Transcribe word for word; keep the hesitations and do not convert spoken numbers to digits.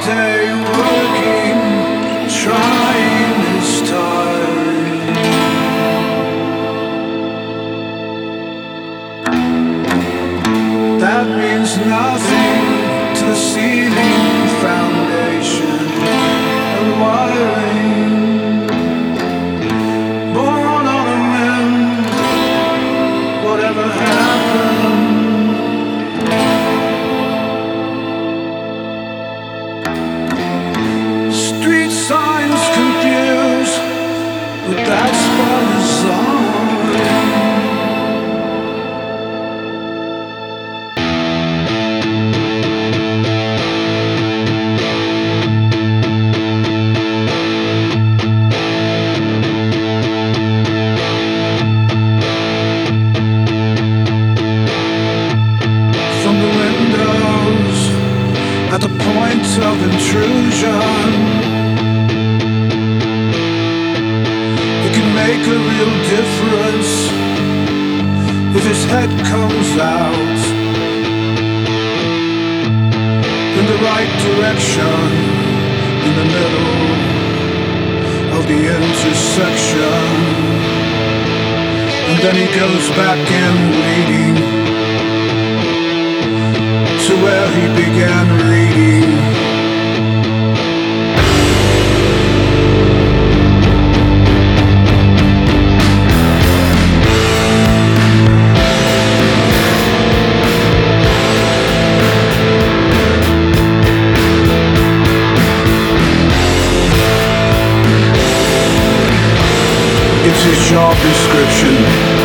day working, trying his time. That means nothing to the ceiling, foundation, and wiring. Born on a mend, whatever happened. Street signs confuse, but that spot is on. From the windows, at the point of intrusion, it can make a real difference if his head comes out in the right direction, in the middle of the intersection. And then he goes back in bleeding to where he began reading. It's his job description.